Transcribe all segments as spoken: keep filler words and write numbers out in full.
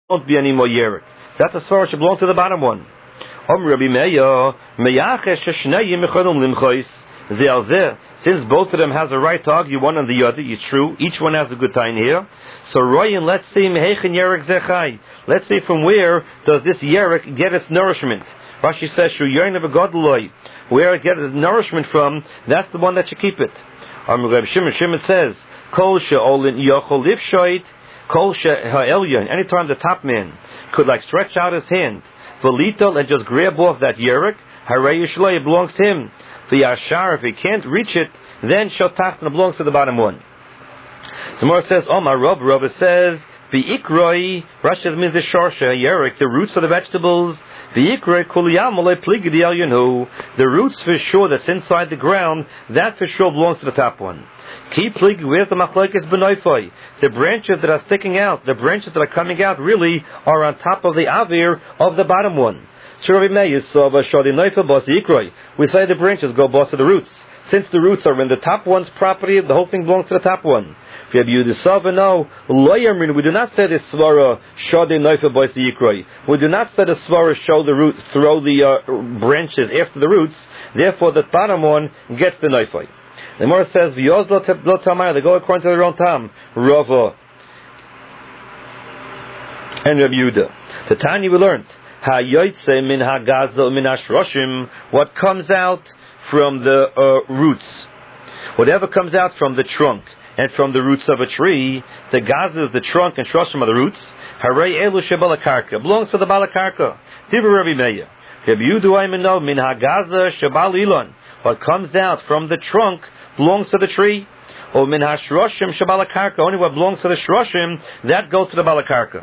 won't be any more Yerek. So that's a svara which belongs to the bottom one. Since both of them has a right to argue one on the other, it's true, each one has a good time here. So Royan, let's see, let's see from where does this Yerek get its nourishment. Rashi says, where it gets its nourishment from, that's the one that should keep it. Shimon, Shimon says, Kol she'olin yochol lifshoit, Kol she'ha'elyon, anytime the top man could like stretch out his hand, Velitol, and just grab off that Yerek, Harei Yishlo, it belongs to him. The Yashar, if he can't reach it, then Shotachna belongs to the bottom one. Samar says, Oh my Rav, Rav says, the Ikroi, Rashi means the Shorsha, Yerek, the roots of the vegetables, the Ikroi, Kuliyam, Ole Pligi, the Elyon, the roots for sure that's inside the ground, that for sure belongs to the top one. Ki Pligi, where's the Machlokes Benoifoi? The branches that are sticking out, the branches that are coming out really are on top of the Avir of the bottom one. We say the branches go boss to the roots. Since the roots are in the top one's property, the whole thing belongs to the top one. We do not say the svara shadi noifa boss yikroi. We do not say the svara show the root, throw the uh, branches after the roots. Therefore, the bottom one gets the noifa. The Gemara says v'yozlo teblo tamar. They go according to their own tam. Rava and Rabbi Yehuda. The Tanya we learned. Ha-yoytze min ha-gaza min ha-shroshim, what comes out from the uh, roots. Whatever comes out from the trunk and from the roots of a tree, the gaza is the trunk and shroshim are the roots. Harei elu shebalakarka, belongs to the balakarka. Divrei Rabbi Meir. Rabbi Yehuda Aimeno min ha-gaza shebal ilon, what comes out from the trunk belongs to the tree. Or min ha-shroshim shebalakarka, only what belongs to the shroshim, that goes to the balakarka.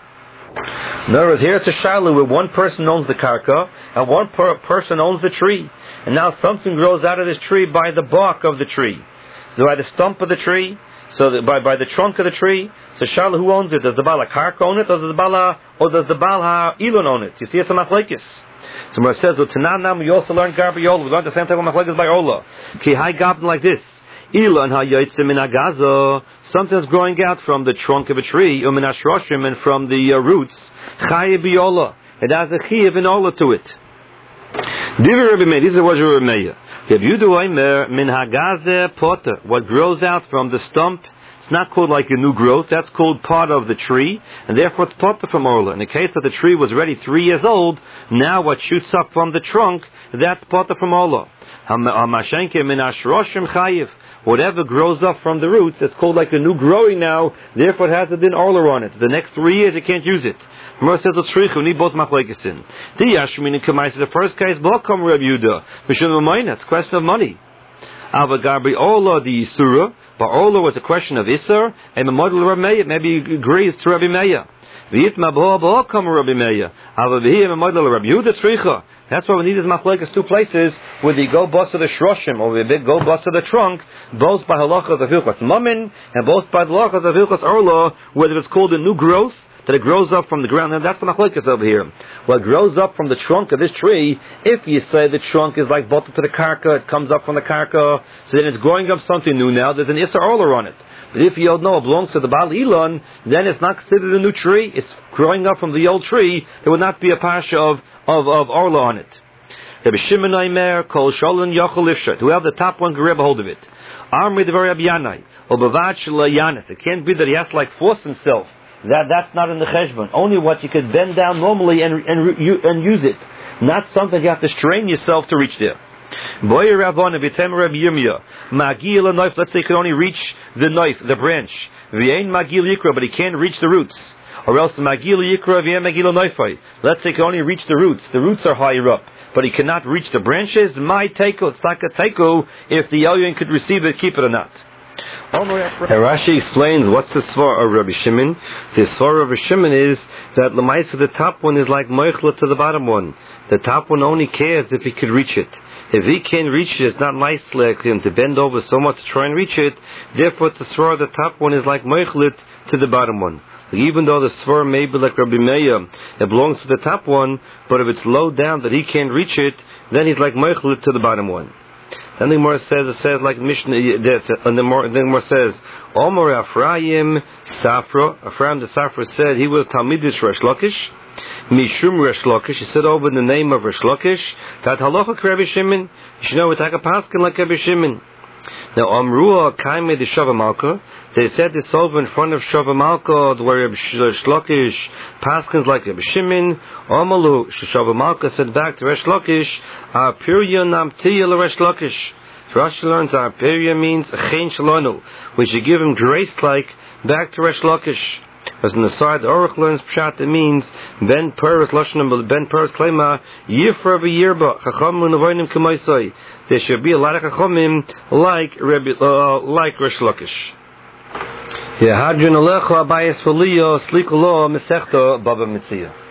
In other words, here it's a shiloh where one person owns the karka and one per- person owns the tree. And now something grows out of this tree by the bark of the tree. So by the stump of the tree, so that by, by the trunk of the tree. So shiloh, who owns it? Does the Bala karka own it, or does the Bala, or does the Bala Elon own it? You see, it's a machlekes. So when it says, we also learned Garba Yola. We learned the same type of machlekes by Ola. Ki hai gabin like this. Elon ha yotzim min agaza. Something's growing out from the trunk of a tree, um, and from the uh, roots. Chayiv b'yola. It has a chayiv and ola to it. Divrei Rabbi Meir. This is what Rabbi Meir. Min hagaze potter. What grows out from the stump, it's not called like a new growth. That's called part of the tree, and therefore it's potter from ola. In the case that the tree was already three years old, now what shoots up from the trunk, that's potter from ola. Hamashenke min hashroshim chayiv. Whatever grows up from the roots, it's called like a new growing now, therefore it has a din orler on it. The next three years you can't use it. The Gemara says, we need both machlekesin. The first case, Bokam Reb Yehuda. It's a question of money. Avagarbi Ola the Yisura, but Ola was a question of Isser, and the model Rabbi Meir, maybe he agrees to Rabbi Meir. V'yitma Bokam Rabbi Meir. Avavihim and model Rabbi Yehuda Tzricha. That's why we need these machlekes two places where they go bust to the shroshim or they go bust to the trunk, both by halachas of hilchas mammon and both by the halachas of hilchas orla, whether it's called a new growth that it grows up from the ground. And that's the machlekes over here. What grows up from the trunk of this tree, if you say the trunk is like bottled to the karka, it comes up from the karka, so then it's growing up something new now. There's an isser orla on it. But if you don't know it belongs to the Baal Elon, then it's not considered a new tree. It's growing up from the old tree. There would not be a pasha of Of, of orla on it. Rabbi Shimon Aimer, Kol Sholon Yochel Lifshat. Whoever the top one can grab a hold of it. Arm with the very Abyanai. Or Bavach Yanis. It can't be that he has to like force himself. That That's not in the cheshbon. Only what you could bend down normally and, and, and use it. Not something you have to strain yourself to reach there. Boy Rabban Vitem Rabbi Yirmiyah. Magil a knife. Let's say he can only reach the knife, the branch. V'ain Magil Yikra, but he can't reach the roots. Or else the Magil Yikra v'yem Magil Noifai. Let's say he can only reach the roots. The roots are higher up, but he cannot reach the branches. My teiko, it's like a teiko if the Elyon could receive it, keep it or not. Rashi explains what's the svar of Rabbi Shimon. The svar of Rabbi Shimon is that Lamaisa, the top one, is like moichla to the bottom one. The top one only cares if he could reach it. If he can't reach it, it's not nice like him to bend over so much to try and reach it. Therefore, the svar of the top one is like moichlet to the bottom one. Even though the svar may be like Rabbi Meir, it belongs to the top one, but if it's low down that he can't reach it, then he's like moichlet to the bottom one. Then the Gemara says, it says like Mishnah, and the Gemara says, Omar Ephraim Safra, Ephraim the Safra said he was Talmidish Resh Lakish, Mishum Resh Lakish, he said over the name of Resh Lakish, that halacha Rabbi Shimon, you should know it's like a paskin like Rabbi Shimon. Now, Amrua Kaime the Shava Malka, they said this over in front of Shava Malka, where Rabbi Shlokish paskins like Rabbi Shimon. Amalu Shava Malka said back to Resh Lakish, Apirya Namtiya Resh Lakish. So Rashi learns Apirya means Chen Shalonu, which you give him grace like back to Resh Lakish. As on the side, the Aruch learns Pshat, it means Ben Peres Lashon Ben Peres Klema Yifra v'Yirba Chachamim Nevoinim K'Maisai. There should be a lot of Chachamim like Rabbi, uh, like Resh Lakish. Yeah, Hadron Alecha Abayis Faliyo Slikolo Mesechta Baba Mitzia.